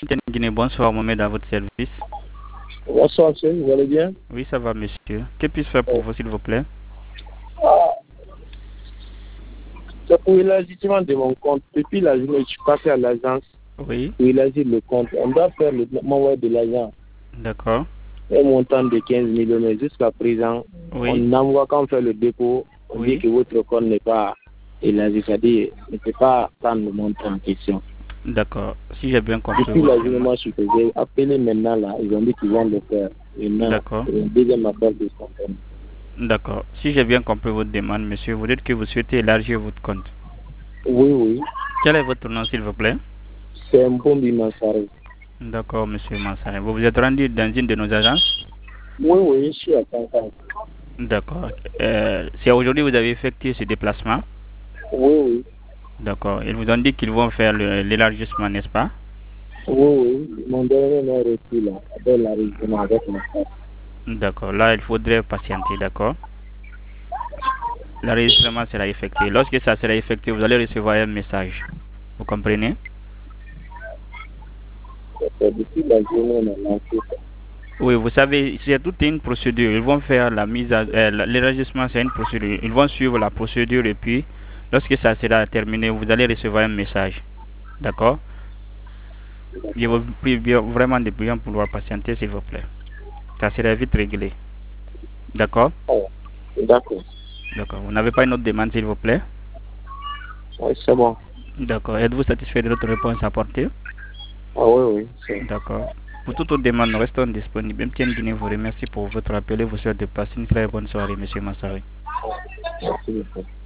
MTN Guinée, bonsoir, Mohamed à votre service. Bonsoir, monsieur, vous allez bien? Oui, ça va, monsieur. Que puis-je faire pour vous, s'il vous plaît? C'est pour l'élargissement de mon compte. Depuis la journée, je suis passé à l'agence Oui, pour élargir le compte. On doit faire le m'envoyer de l'argent, d'accord. un montant de 15 millions, mais jusqu'à présent, Oui, on envoie quand on fait le dépôt, on dit oui, que votre compte n'est pas élargi, c'est-à-dire ne peut pas prendre le montant en question. d'accord. Si j'ai bien compris Depuis la votre journée, demande. moi, je suis j'ai appelé maintenant, là, ils ont dit qu'ils vont le faire. Maintenant, D'accord, c'est un deuxième appel de compte. d'accord. Si j'ai bien compris votre demande, monsieur, vous dites que vous souhaitez élargir votre compte. Oui, oui, Quel est votre nom, s'il vous plaît? c'est un bon dimanche. D'accord, monsieur Mansare. Vous vous êtes rendu dans une de nos agences? Oui, oui, je suis à Kankan. D'accord. C'est aujourd'hui que vous avez effectué ce déplacement? Oui, oui. D'accord. Ils vous ont dit qu'ils vont faire l'élargissement, n'est-ce pas? Oui, oui. Mon dernier nom est reçu là, après l'enregistrement avec ma femme. D'accord. Là, il faudrait patienter, d'accord? L'enregistrement sera effectué. Lorsque ça sera effectué, vous allez recevoir un message. Vous comprenez? C'est depuis la journée, on a lancé ça. Oui, vous savez, c'est toute une procédure. Ils vont faire la mise à l'élargissement, c'est une procédure. Ils vont suivre la procédure et puis, lorsque ça sera terminé, vous allez recevoir un message. D'accord? Je vous prie vraiment de bien pouvoir patienter, s'il vous plaît. Ça sera vite réglé. D'accord? Oh, d'accord. D'accord. Vous n'avez pas une autre demande, s'il vous plaît? Oui, c'est bon. D'accord. Êtes-vous satisfait de notre réponse apportée? Ah oui, oui, c'est D'accord. Pour toute autre demande, nous restons disponibles. MTN Guinée vous remercie pour votre appel et vous souhaite de passer une très bonne soirée, monsieur Massari. merci beaucoup.